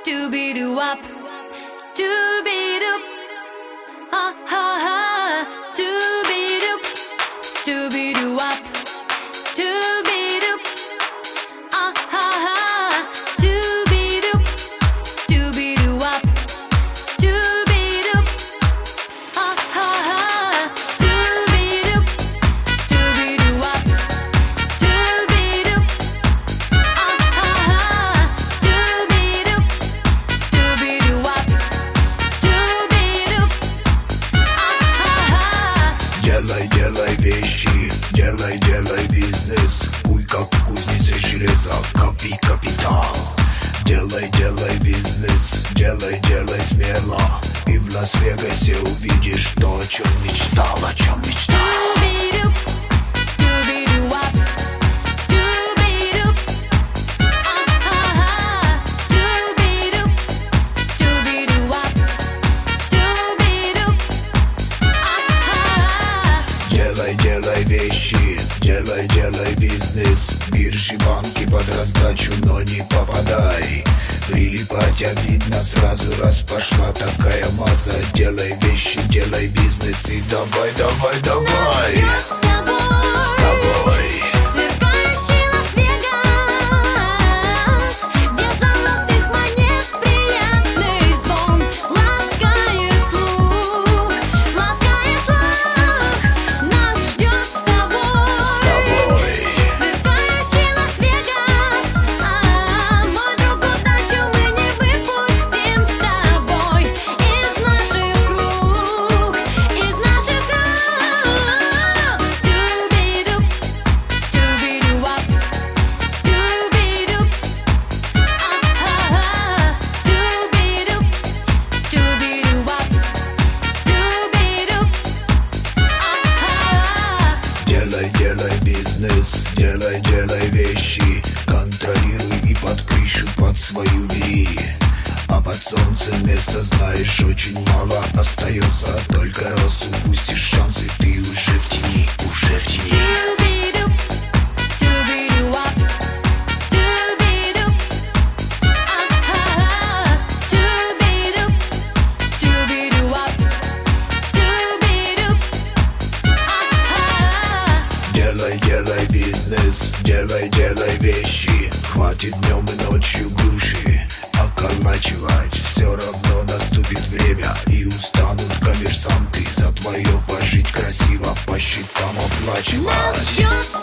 Doo-be-doo-wop, doo-be-doo, ha ha ha, doo-be-doo, doo-be-doo-wop, doo-be-doo, ah ha ha, doo-be-doo, doo-be-doo-wop, doo-be-doo, ha ha ha, doo-be-doo, doo-be-doo-wop, doo-be-doo, ah ha ha, doo-be-doo, doo-be-doo-wop, doo-be-doo, ah ha ha. Делай, делай вещи, делай, делай бизнес. Куй как в кузнице железа, копи капитал. Делай, делай бизнес, делай, делай смело. И в Лас-Вегасе увидишь то, о чем мечтал, о чем мечтал. Doo-be-doo, doo-be-doo-wop, doo-be-doo, ah ha ha, doo-be-doo, doo-be-doo-wop, doo-be-doo, ah ha ha. Делай, делай вещи, делай, делай бизнес. Биржи, банки под раздачу, но не попадай. Прилипать обидно сразу, раз пошла такая маза. Делай вещи, делай бизнес и давай, давай, давай. С тобой сверкающий Лас-Вегас, без золотых монет приятный звон ласкает слух, нас ждет с тобой. Сверкающий Лас-Вегас, мой друг, удачу мы не выпустим с тобой из наших рук, из наших рук. Doo-be-doo, doo-be-doo-wop, doo-be-doo, ah ha ha, doo-be-doo, doo-be-doo-wop, doo-be-doo, ah ha ha. Делай, делай бизнес, делай, делай вещи. Контролируй и под крышу под свою бери. А под солнцем места знаешь очень мало остается. Только раз упустишь шанс и ты уже в тени, уже в тени. Doo-be-doo, doo-be-doo-wop, doo-be-doo, ah ha ha, doo-be-doo, doo-be-doo-wop, doo-be-doo, ah ha ha. Делай, делай бизнес, делай, делай вещи. Хватит днем и ночью груши околачивать. Все равно наступит время и устанут коммерсанты за твое пожить красиво по счетам Нас оплачивать. ждет